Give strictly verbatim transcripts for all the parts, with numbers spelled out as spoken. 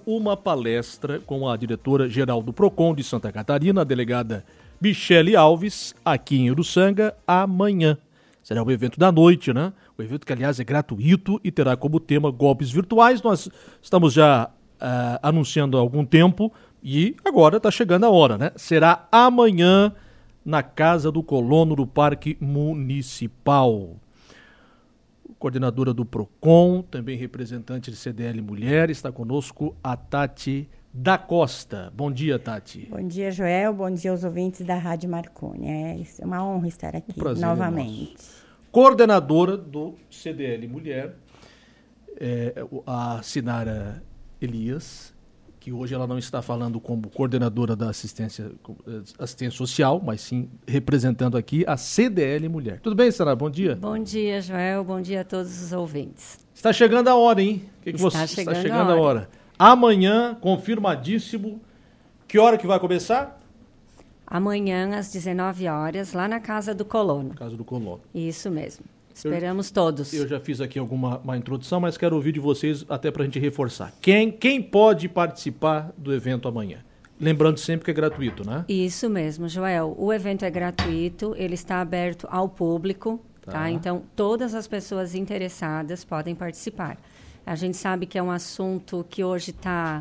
uma palestra com a diretora-geral do PROCON de Santa Catarina, a delegada Michele Alves, aqui em Uruçanga, amanhã. Será o evento da noite, né? O evento que, aliás, é gratuito e terá como tema golpes virtuais. Nós estamos já uh, anunciando há algum tempo e agora está chegando a hora, né? Será amanhã na Casa do Colono, do Parque Municipal. Coordenadora do PROCON, também representante de C D L Mulher, está conosco a Tati da Costa. Bom dia, Tati. Bom dia, Joel. Bom dia aos ouvintes da Rádio Marconi. É uma honra estar aqui um prazer novamente. É Coordenadora do C D L Mulher, é, a Sinara Elias, que hoje ela não está falando como coordenadora da assistência, assistência social, mas sim representando aqui a C D L Mulher. Tudo bem, Sinara? Bom dia. Bom dia, Joel. Bom dia a todos os ouvintes. Está chegando a hora, hein? Que que está, você, chegando está chegando a hora. a hora. Amanhã, confirmadíssimo. Que hora que vai começar? Amanhã, às dezenove horas, lá na Casa do Colono. Casa do Colono. Isso mesmo. Esperamos eu, todos. Eu já fiz aqui alguma uma introdução, mas quero ouvir de vocês até para a gente reforçar. Quem, quem pode participar do evento amanhã? Lembrando sempre que é gratuito, né? Isso mesmo, Joel. O evento é gratuito, ele está aberto ao público, tá? tá? Então, todas as pessoas interessadas podem participar. A gente sabe que é um assunto que hoje está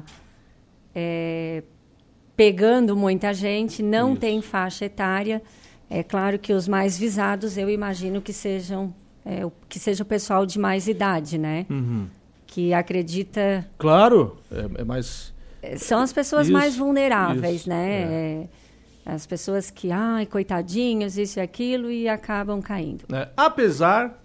é, pegando muita gente, não Isso. tem faixa etária. É claro que os mais visados, eu imagino que sejam é, o, que seja o pessoal de mais idade, né? Uhum. Que acredita... Claro, é, é mais... São as pessoas isso, mais vulneráveis, isso, né? É. É, as pessoas que, ai, coitadinhos, isso e aquilo, e acabam caindo. É, apesar,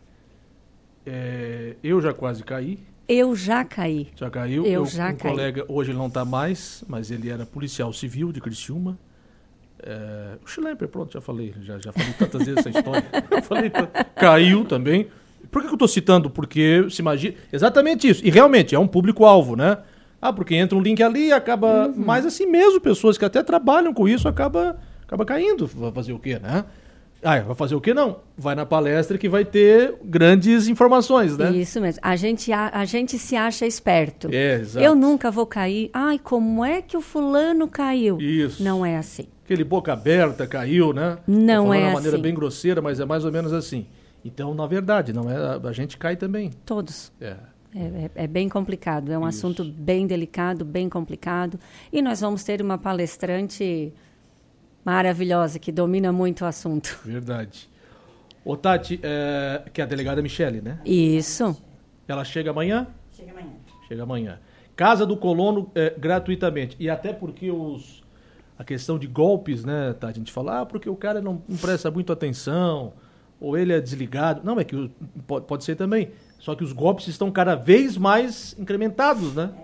é, eu já quase caí. Eu já caí. Já caiu? Eu, eu já um caí. colega, hoje ele não está mais, mas ele era policial civil de Criciúma. É, o Schlemper, pronto, já falei, já, já falei tantas vezes essa história. Eu falei, caiu também. Por que, que eu estou citando? Porque se imagina. Exatamente isso. E realmente é um público-alvo, né? Ah, porque entra um link ali e acaba. Uhum. Mas assim mesmo, pessoas que até trabalham com isso acaba, acaba caindo. Vai fazer o quê, né? Ah, vai fazer o quê? Não. Vai na palestra que vai ter grandes informações, né? Isso mesmo. A gente, a, a gente se acha esperto. É, exato. Eu nunca vou cair. Ai, como é que o fulano caiu? Isso. Não é assim. Aquele boca aberta caiu, né? Não é assim. De uma maneira bem grosseira, mas é mais ou menos assim. Então, na verdade, não é, a, a gente cai também. Todos. É. É, é, é bem complicado. É um Isso. assunto bem delicado, bem complicado. E nós vamos ter uma palestrante maravilhosa, que domina muito o assunto. Verdade. Ô, Tati, é, que é a delegada Michele, né? Isso. Ela chega amanhã? Chega amanhã. Chega amanhã. Casa do Colono, é, gratuitamente. E até porque os, a questão de golpes, né, Tati? A gente fala, ah, porque o cara não, não presta muito atenção, ou ele é desligado. Não, é que pode, pode ser também. Só que os golpes estão cada vez mais incrementados, né?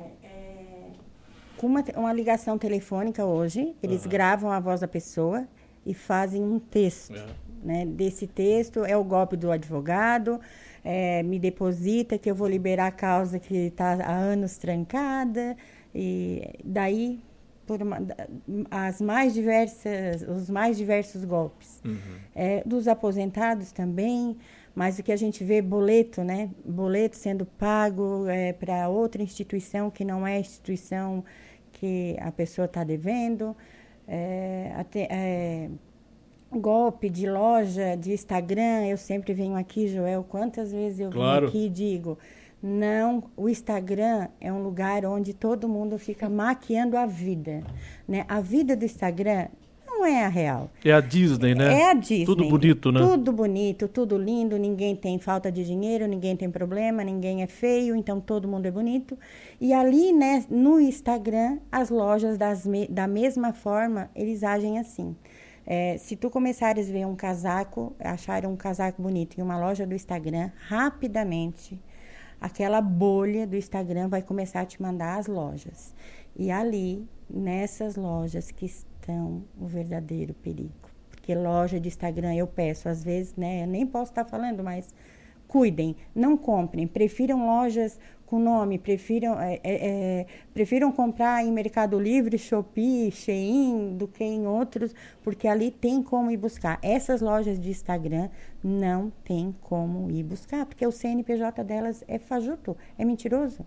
Com uma, uma ligação telefônica hoje, eles uhum. gravam a voz da pessoa e fazem um texto. É. Né? Desse texto é o golpe do advogado, é, me deposita que eu vou liberar a causa que está há anos trancada. E daí, por uma, as mais diversas, os mais diversos golpes. Uhum. É, dos aposentados também, mas o que a gente vê, boleto, né? Boleto sendo pago é, para outra instituição que não é a instituição que a pessoa está devendo, é, até, é, golpe de loja, de Instagram. Eu sempre venho aqui, Joel, quantas vezes eu claro. venho aqui e digo, não, o Instagram é um lugar onde todo mundo fica maquiando a vida, né? A vida do Instagram não é a real. É a Disney, né? É a Disney. Tudo bonito, né? Tudo bonito, tudo lindo, ninguém tem falta de dinheiro, ninguém tem problema, ninguém é feio, então todo mundo é bonito. E ali, né, no Instagram, as lojas das me- da mesma forma, eles agem assim. É, se tu começares a ver um casaco, achar um casaco bonito em uma loja do Instagram, rapidamente, aquela bolha do Instagram vai começar a te mandar as lojas. E ali, nessas lojas que estão o verdadeiro perigo. Porque loja de Instagram, eu peço, às vezes, né, eu nem posso estar falando, mas cuidem, não comprem, prefiram lojas com nome, prefiram, é, é, prefiram comprar em Mercado Livre, Shopee, Shein, do que em outros, porque ali tem como ir buscar. Essas lojas de Instagram não tem como ir buscar, porque o C N P J delas é fajuto, é mentiroso.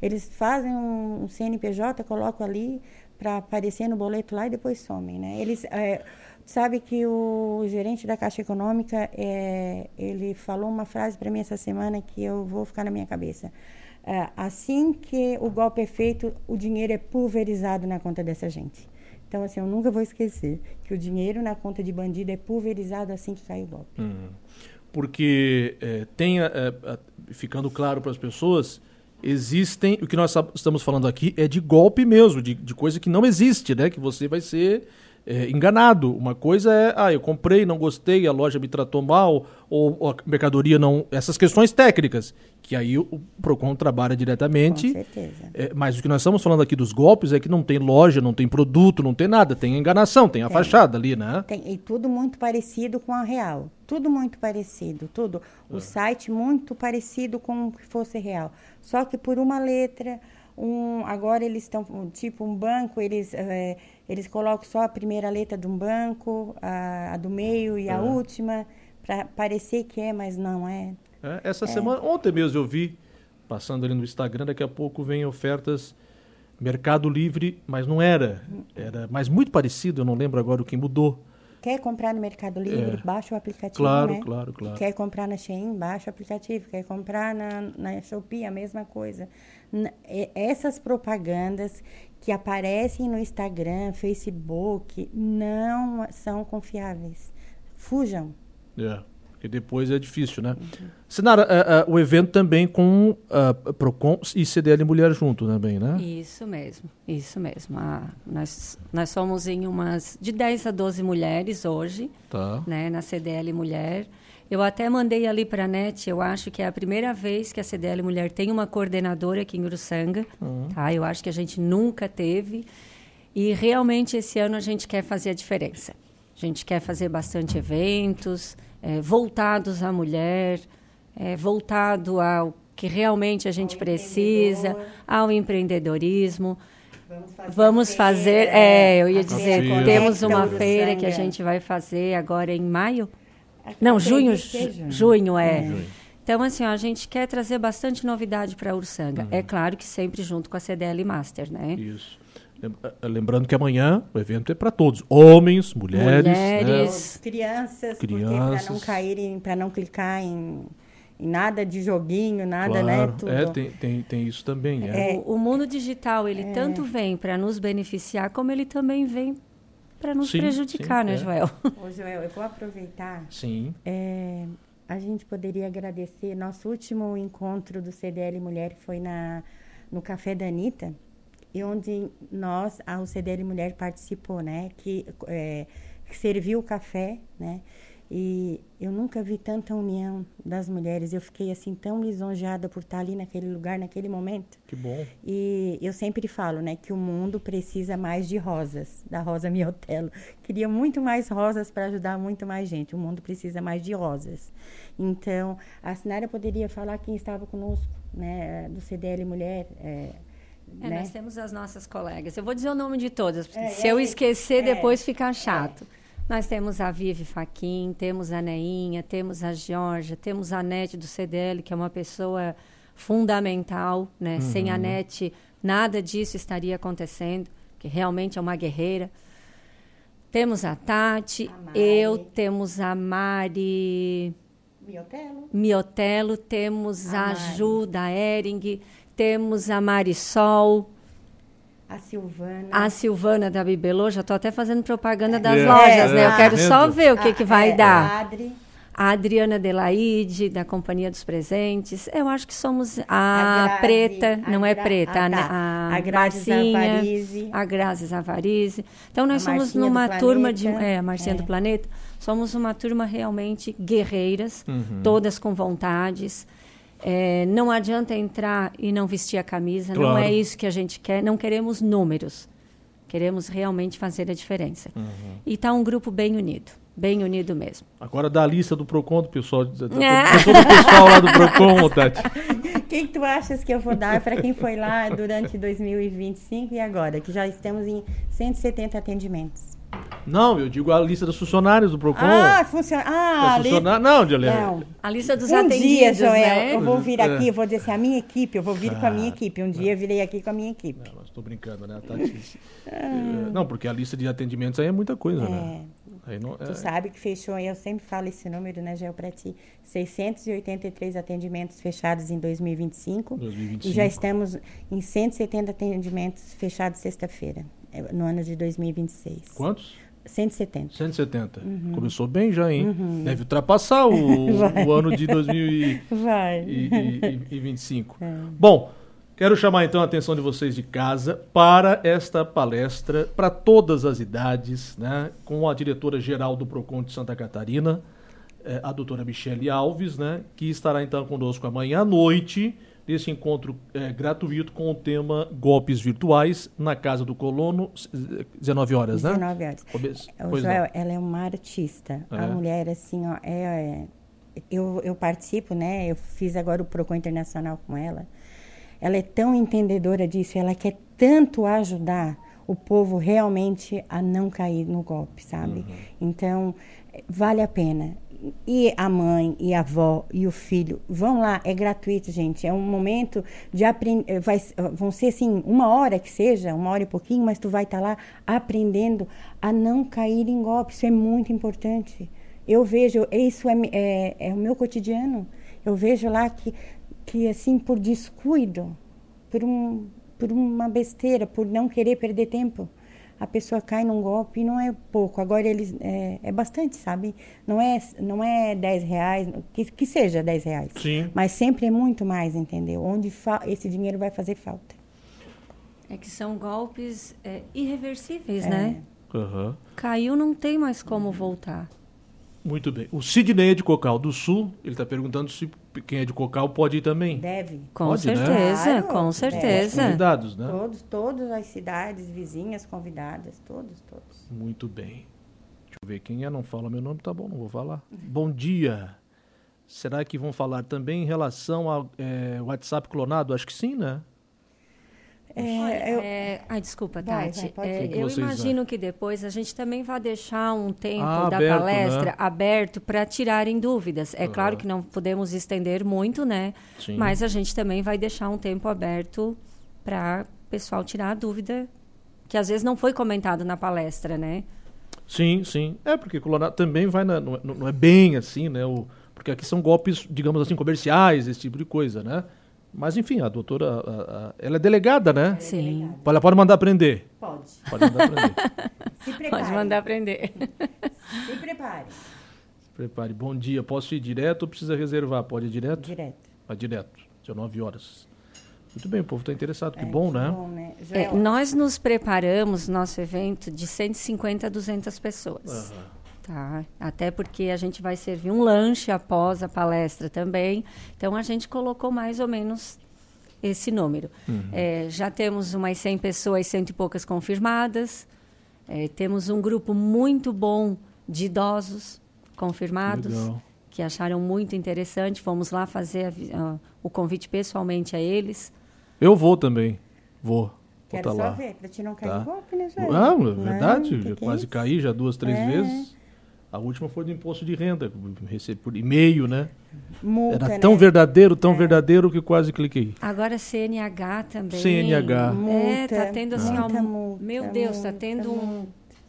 Eles fazem um C N P J, colocam ali para aparecer no boleto lá e depois somem, né? Eles, é, sabe que o gerente da Caixa Econômica, é, ele falou uma frase para mim essa semana que eu vou ficar na minha cabeça. É, assim que o golpe é feito, o dinheiro é pulverizado na conta dessa gente. Então, assim, eu nunca vou esquecer que o dinheiro na conta de bandido é pulverizado assim que cai o golpe. Hum. Porque é, tem, é, é, ficando claro para as pessoas, existem, o que nós estamos falando aqui é de golpe mesmo, de, de coisa que não existe, né? Que você vai ser é, enganado. Uma coisa é, ah, eu comprei, não gostei, a loja me tratou mal, ou, ou a mercadoria não... Essas questões técnicas, que aí o PROCON trabalha diretamente. Com certeza. É, mas o que nós estamos falando aqui dos golpes é que não tem loja, não tem produto, não tem nada, tem enganação, tem a tem. fachada ali, né? Tem, e tudo muito parecido com a real. Tudo muito parecido, tudo. O é. site muito parecido com o que fosse real. Só que por uma letra, um, agora eles estão, tipo um banco, eles, é, eles colocam só a primeira letra de um banco, a, a do meio e é. a última, para parecer que é, mas não é. É, essa é. semana, ontem mesmo eu vi, passando ali no Instagram, daqui a pouco vem ofertas Mercado Livre, mas não era, era, mas muito parecido, eu não lembro agora o que mudou. Quer comprar no Mercado Livre, é. baixa o aplicativo, claro, né? Claro, claro. Quer comprar na Shein, baixa o aplicativo. Quer comprar na, na Shopee, a mesma coisa. N- essas propagandas que aparecem no Instagram, Facebook, não são confiáveis. Fujam. É, porque depois é difícil, né? Uhum. Sinara, uh, uh, o evento também com uh, PROCON e C D L Mulher junto também, né? Isso mesmo, isso mesmo. Ah, nós, nós somos em umas de dez a doze mulheres hoje, tá. né, na C D L Mulher. Eu até mandei ali para a NET, eu acho que é a primeira vez que a C D L Mulher tem uma coordenadora aqui em Uruçanga, uhum. tá? Eu acho que a gente nunca teve e realmente esse ano a gente quer fazer a diferença. A gente quer fazer bastante eventos, é, voltados à mulher, é, voltado ao que realmente a gente ao precisa, ao empreendedorismo. Vamos fazer, Vamos fazer é, eu ia dizer, feira. temos uma feira que a gente vai fazer agora em maio. Não, junho, junho, junho é. é. Então, assim, ó, a gente quer trazer bastante novidade para a Uruçanga. Uhum. É claro que sempre junto com a C D L Master, né? Isso. Lembrando que amanhã o evento é para todos, homens, mulheres, mulheres. Né? crianças, crianças. para não caírem, para não clicar em, em nada de joguinho, nada, claro. né? Tudo. É, tem, tem, tem isso também. É. É, o, o mundo digital, ele é. tanto vem para nos beneficiar, como ele também vem para nos sim, prejudicar, sim, né, é. Joel? Ô, Joel, eu vou aproveitar. Sim. É, a gente poderia agradecer, nosso último encontro do C D L Mulher foi na, no Café da Anitta, e onde nós, a o C D L Mulher participou, né? Que, é, que serviu o café, né? E eu nunca vi tanta união das mulheres. Eu fiquei, assim, tão lisonjeada por estar ali naquele lugar, naquele momento. Que bom. E eu sempre falo, né? Que o mundo precisa mais de rosas, da Rosa Miotelo. Queria muito mais rosas para ajudar muito mais gente. O mundo precisa mais de rosas. Então, a Sinara poderia falar quem estava conosco, né? Do C D L Mulher, é, É, né? nós temos as nossas colegas. Eu vou dizer o nome de todas. É, Se é, eu esquecer, é, depois fica chato. É. Nós temos a Vivi Faquin, temos a Neinha, temos a Georgia, temos a Nete do C D L, que é uma pessoa fundamental, né? Uhum. Sem a Nete, nada disso estaria acontecendo, que realmente é uma guerreira. Temos a Tati, a eu, temos a Mari... Miotelo. Miotelo, temos a, a Ju da Ering, temos a Marisol, a Silvana, a Silvana da Bibelô. Já estou até fazendo propaganda das é, lojas, é, né? Eu quero é, só ver o que, a, que vai é, dar. A Adri. A Adriana Delaide, da Companhia dos Presentes. Eu acho que somos a, a Grazi, Preta, a não é Gra, Preta, a, a, tá. a, a Grazi Zavarize. A Grazi Zavarize. Então, nós a somos Marcinha numa turma de... Planeta. É, a Marcinha é. do Planeta. Somos uma turma realmente guerreiras, uhum. todas com vontades. É, não adianta entrar e não vestir a camisa, claro. Não é isso que a gente quer, não queremos números, queremos realmente fazer a diferença. Uhum. E está um grupo bem unido, bem unido mesmo. Agora dá a lista do PROCON, do pessoal, do, do, do pessoal lá do PROCON, Tati. O que, que tu achas que eu vou dar para quem foi lá durante dois mil e vinte e cinco e agora, que já estamos em cento e setenta atendimentos? Não, eu digo a lista dos funcionários do PROCON. Ah, funciona. Ah, ali... funciona... Não, Dialé. Não. A lista dos um atendidos, dia, Joel, né? eu vou vir É. aqui, eu vou dizer assim, a minha equipe, eu vou vir com a minha Ah, equipe. Um dia eu virei aqui com a minha equipe. Não, mas estou brincando, né, Tati? É, não, porque a lista de atendimentos aí é muita coisa, né? Aí não, é... Tu sabe que fechou, eu sempre falo esse número, né, Joel, pra ti. seiscentos e oitenta e três atendimentos fechados em dois mil e vinte e cinco. dois mil e vinte e E cinco. já estamos em cento e setenta atendimentos fechados sexta-feira, no ano de dois mil e vinte e seis. Quantos? cento e setenta. cento e setenta. Uhum. Começou bem já, hein? Deve ultrapassar o, o ano de dois mil e Vai. vinte e cinco. É. Bom, quero chamar então a atenção de vocês de casa para esta palestra para todas as idades, né? Com a diretora-geral do PROCON de Santa Catarina, eh, a doutora Michele Alves, né? Que estará então conosco amanhã à noite, nesse encontro eh, gratuito com o tema Golpes Virtuais, na Casa do Colono, dezenove horas, né? dezenove horas. Pois O Joel, ela é uma artista. É. A mulher, assim, ó, é, é- eu, eu participo, né? Eu fiz agora o PROCON Internacional com ela. Ela é tão entendedora disso, ela quer tanto ajudar o povo realmente a não cair no golpe, sabe? Então, vale a pena. E a mãe, e a avó, e o filho, vão lá, é gratuito, gente. É um momento de aprender, vai, vão ser assim, uma hora que seja, uma hora e pouquinho, mas tu vai estar lá aprendendo a não cair em golpe. Isso é muito importante. Eu vejo, isso é, é, é o meu cotidiano. Eu vejo lá que, que assim, por descuido, por, um, por uma besteira, por não querer perder tempo, a pessoa cai num golpe e não é pouco. Agora eles é, é bastante, sabe? Não é, não é dez reais, que, que seja dez reais. Sim. Mas sempre é muito mais, entendeu? Onde fa- esse dinheiro vai fazer falta. É que são golpes é, irreversíveis, É. né? Aham. Caiu, não tem mais como voltar. Muito bem. O Sidney é de Cocal do Sul, ele está perguntando se quem é de Cocal pode ir também. Deve. Com Pode, né? certeza, Claro, com é. certeza. Convidados, né? Todos, todas as cidades vizinhas convidadas, todos, todos. Muito bem. Deixa eu ver quem é, não fala meu nome, tá bom, não vou falar. Bom dia. Será que vão falar também em relação ao é, WhatsApp clonado? Acho que sim, né? É, eu- É, ai, desculpa, Vai, Tati. vai, pode É, ir. O que eu vocês imagino que depois a gente também vai deixar um tempo Ah, da aberto, palestra né? aberto para tirarem dúvidas. É Aham. claro que não podemos estender muito, né? Sim. Mas a gente também vai deixar um tempo aberto para o pessoal tirar a dúvida que às vezes não foi comentado na palestra, né? Sim, sim. É, porque clonado também vai na, não, é- não é bem assim, né? O, porque aqui são golpes, digamos assim, comerciais, esse tipo de coisa, né? Mas, enfim, a doutora, a- a- ela é delegada, né? Sim. Ela pode mandar prender. Pode. Pode mandar prender. Se prepare. Pode mandar aprender. Se prepare. Prepare. Bom dia. Posso ir direto ou precisa reservar? Pode ir direto? Direto. Vai direto. dezenove horas. Muito bem, o povo está interessado. Que É, bom, que né? Bom, né? É, Joel, nós nos preparamos, nosso evento, de cento e cinquenta a duzentas pessoas. Aham. Tá? Até porque a gente vai servir um lanche após a palestra também. Então, a gente colocou mais ou menos esse número. É, já temos umas cem pessoas, cento e poucas confirmadas. É, temos um grupo muito bom de idosos confirmados, Legal. que acharam muito interessante. Fomos lá fazer a vi- a- o convite pessoalmente a eles. Eu vou também. Vou. Vou quero tá só lá. ver, pra te não cair Tá. no golpe, né, Joel? Ah, é Não, verdade. que já que é quase isso? caí já duas, três É. vezes. A última foi do imposto de renda. Recebi por e-mail, né? Multa, Era tão né? verdadeiro, tão verdadeiro que quase cliquei. Agora C N H também. C N H. É, Multa, tá tendo assim, ó, muita multa, meu Deus, tá muita tendo um,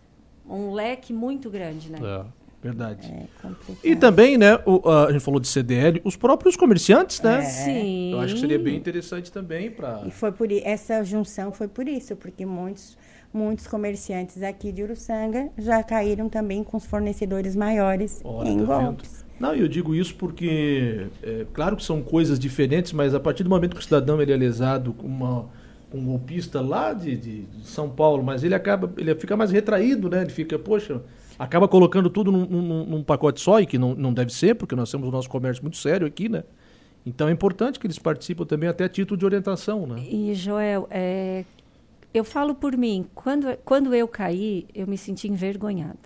um leque muito grande, né? É, verdade. É complicado. E também, né, o- a gente falou de C D L, os próprios comerciantes, né? Sim. Eu acho que seria bem interessante também para... E foi por i- essa junção foi por isso, porque muitos muitos comerciantes aqui de Uruçanga já caíram também com os fornecedores maiores Olha, em tá vendo? golpes. Não, eu digo isso porque, é, claro que são coisas diferentes, mas a partir do momento que o cidadão ele é lesado com, uma, com um golpista lá de, de- de São Paulo, mas ele acaba, ele fica mais retraído, né? Ele fica, poxa, acaba colocando tudo num, num- num pacote só, e que não, não deve ser, porque nós temos o nosso comércio muito sério aqui, né? Então é importante que eles participem também até a título de orientação, né? E, Joel, é, eu falo por mim, quando, quando eu caí, eu me senti envergonhada.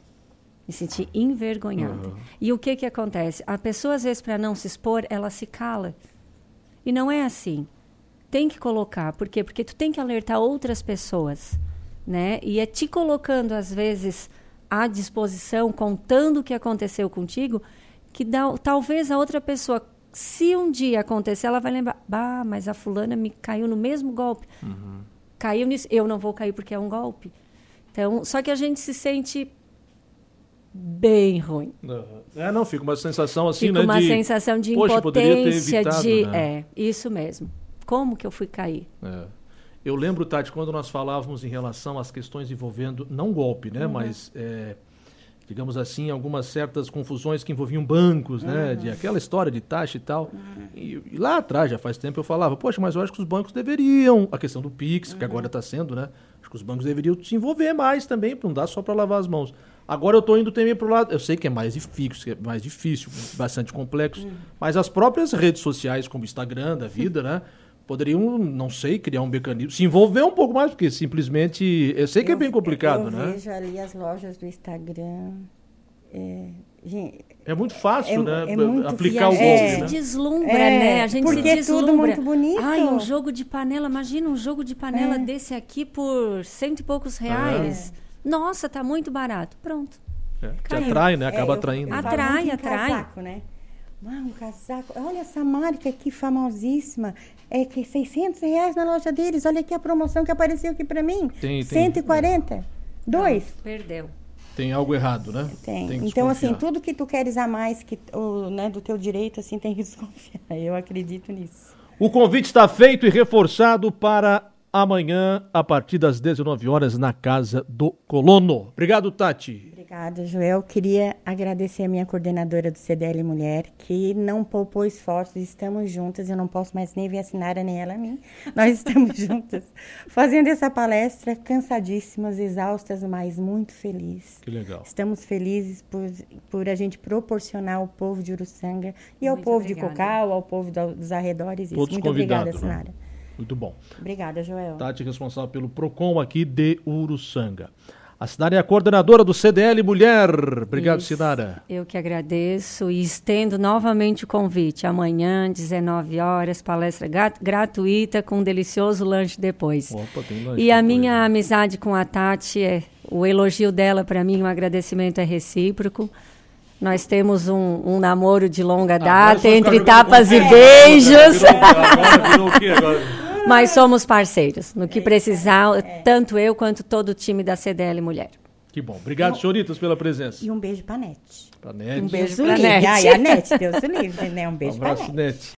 Me senti envergonhada. Uhum. E o que que acontece? A pessoa, às vezes, para não se expor, ela se cala. E não é assim. Tem que colocar. Por quê? Porque tu tem que alertar outras pessoas. né? E é te colocando, às vezes, à disposição, contando o que aconteceu contigo, que dá, talvez a outra pessoa, se um dia acontecer, ela vai lembrar, bah, mas a fulana me caiu no mesmo golpe. Uhum. Caiu nisso, eu não vou cair porque é um golpe. Então, só que a gente se sente bem ruim. É, não, fica uma sensação assim, fica né? uma de, sensação de poxa, impotência, evitado, de... né? É, isso mesmo. Como que eu fui cair? É. Eu lembro, Tati, quando nós falávamos em relação às questões envolvendo, não golpe, né? Uhum. Mas, é, digamos assim, algumas certas confusões que envolviam bancos, uhum. né? De aquela história de taxa e tal. Uhum. E, e lá atrás, já faz tempo, eu falava, poxa, mas eu acho que os bancos deveriam, a questão do Pix, uhum. que agora está sendo, né? Acho que os bancos deveriam se envolver mais também, para não dar só para lavar as mãos. Agora eu estou indo também para o lado, eu sei que é mais difícil, que é mais difícil, bastante complexo, uhum. mas as próprias redes sociais, como o Instagram da vida, né? Poderiam, não sei, criar um mecanismo, se envolver um pouco mais, porque simplesmente, eu sei que eu, é bem complicado, eu né? Eu vejo ali as lojas do Instagram, é, gente, é muito fácil, é, né? É muito aplicar o golpe, né? A gente né? se deslumbra, é, né? A gente porque se deslumbra. É tudo muito bonito. Ai, um jogo de panela, imagina um jogo de panela é. desse aqui por cento e poucos reais. É. Nossa, tá muito barato. Pronto. É, te atrai, né? Acaba é, atraindo. Eu, eu atrai, muito atrai. Casaco, né? Ah, um casaco. Olha essa marca aqui famosíssima. É que seiscentos reais na loja deles. Olha aqui a promoção que apareceu aqui pra mim. Tem, cento e quarenta. Tem. Dois. Não, perdeu. Tem algo errado, né? Tem. tem então, assim, tudo que tu queres a mais que, o, né, do teu direito, assim, tem que desconfiar. Eu acredito nisso. O convite está feito e reforçado para amanhã, a partir das dezenove horas, na Casa do Colono. Obrigado, Tati. Obrigada, Joel. Queria agradecer a minha coordenadora do C D L Mulher, que não poupou esforços. Estamos juntas. Eu não posso mais nem ver a Sinara, nem ela a mim. Nós estamos juntas, fazendo essa palestra, cansadíssimas, exaustas, mas muito felizes. Que legal. Estamos felizes por, por a gente proporcionar ao povo de Uruçanga e ao muito povo obrigada. de Cocal, ao povo do, dos arredores. Todos Muito obrigada, Sinara. Né? Muito bom. Obrigada, Joel. Tati, responsável pelo PROCON aqui de Uruçanga. A Sinara é a coordenadora do C D L Mulher. Obrigado, Isso. Sinara. Eu que agradeço e estendo novamente o convite. Amanhã, dezenove horas, palestra gratuita com um delicioso lanche depois. Opa, tem lanche e a depois, minha né? amizade com a Tati, é, o elogio dela para mim, um agradecimento é recíproco. Nós temos um, um namoro de longa data, ah, entre tapas e beijos. Virou, agora virou o quê agora? Mas somos parceiros. No que precisar, é. tanto eu quanto todo o time da C D L Mulher. Que bom. Obrigado, um, senhoritas, pela presença. E um beijo pra Nete. Pra Nete. Um beijo Deus pra livre. Nete. Ai, a Nete, Deus o livre, né? Um beijo um abraço, pra Nete. Nete.